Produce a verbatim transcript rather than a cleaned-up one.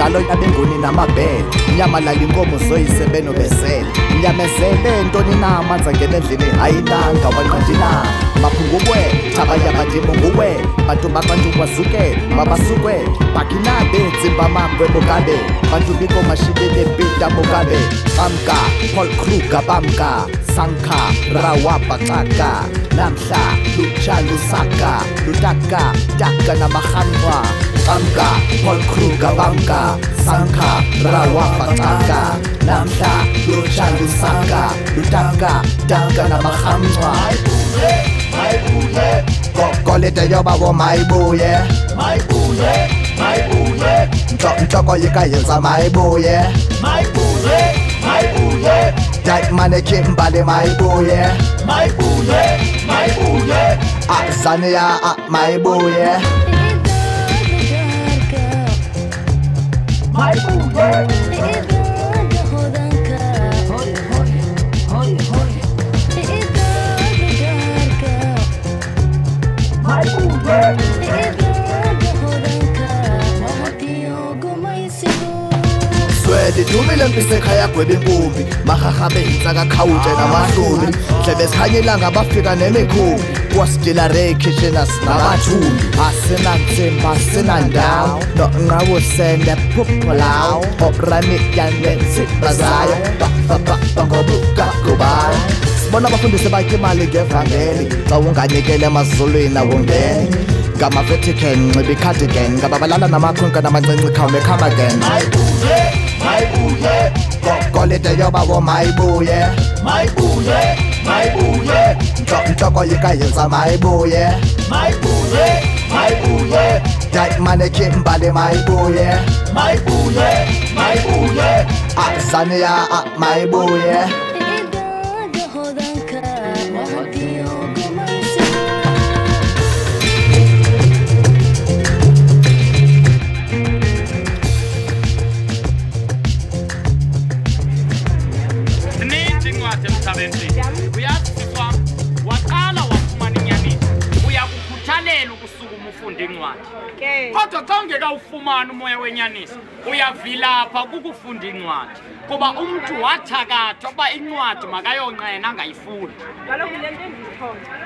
imidlalo yabenguni namabhele nyamalala inkomo zoyisebeno besele nyamezele ntoni na amanzi angena endlini hayinanga wanqandi na maphungukwe thabayabadimo nguwe bantu babantu kwazuke mabasukwe bakinabe tsimba makwe bokabe bantu biko mashidele bita bokabe bamka Paul Kruger bamka sanka rawa baxaka namhla lutsha lusaka lutaka taka namahanwa bamka Paul Kruger bamka sanka rawa baxaka namhla lutsha lusaka lutaka taka namahanwa Maibuye, kokolete yoba wo maibuye, maibuye, maibuye, nchoko yikayenza maibuye, maibuye, maibuye, dai maneki mbale maibuye, maibuye, maibuye, azania maibuye, maibuye. Swede dumile mpisekhaya gweba inkumbi mahahabe insaka khawutshe namahlubi ndlebe sikhanyelanga bafika nemikhumbi kwasidila rekitchen asinabathumbi asinansimba sinandawo nonqawo sende phupulawo oprani yanensibazayo bangobuka kubayo sibona abafundisi bakhe imali ngevangeli xa unganikele emazulwini awungeni ngama Vatican nxiba icardigan ngababalala namakhwenkwe namancinci khawume come again Maibuye, kokolete yoba wo maibuye, maibuye, maibuye, nchoko yikayenza maibuye, maibuye, maibuye, dai maneki mbale maibuye, maibuye, maibuye, azania maibuye. Uyaziswa waqala wafumana inyaniso uyakukhuthalela ukusukuma ufunda incwadi kodwa xa ungeka ufumana umoya wenyaniso uyavilapha kukufunda incwadi kuba umntu wathakathwa uba incwadi makayonqena angayifunda.